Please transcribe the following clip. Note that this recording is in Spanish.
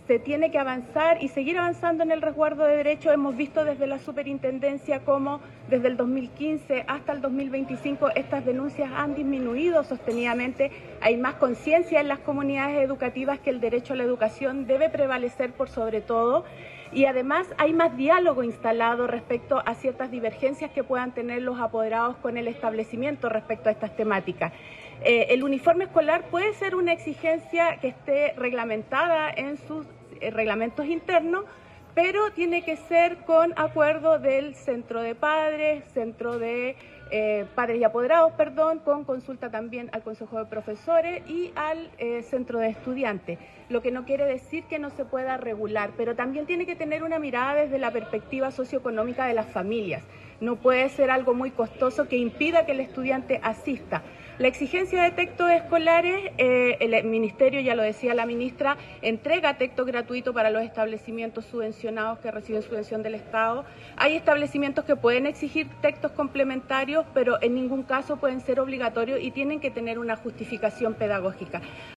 se tiene que avanzar y seguir avanzando en el resguardo de derechos. Hemos visto desde la superintendencia cómo desde el 2015 hasta el 2025 estas denuncias han disminuido sostenidamente. Hay más conciencia en las comunidades educativas que el derecho a la educación debe prevalecer por sobre todo. Y además hay más diálogo instalado respecto a ciertas divergencias que puedan tener los apoderados con el establecimiento respecto a estas temáticas. El uniforme escolar puede ser una exigencia que esté reglamentada en sus reglamentos internos, pero tiene que ser con acuerdo del centro de padres, centro de padres y apoderados, con consulta también al Consejo de Profesores y al centro de estudiantes, lo que no quiere decir que no se pueda regular, pero también tiene que tener una mirada desde la perspectiva socioeconómica de las familias. No puede ser algo muy costoso que impida que el estudiante asista. La exigencia de textos escolares, el Ministerio, ya lo decía la ministra, entrega texto gratuito para los establecimientos subvencionados que reciben subvención del Estado. Hay establecimientos que pueden exigir textos complementarios, pero en ningún caso pueden ser obligatorios y tienen que tener una justificación pedagógica.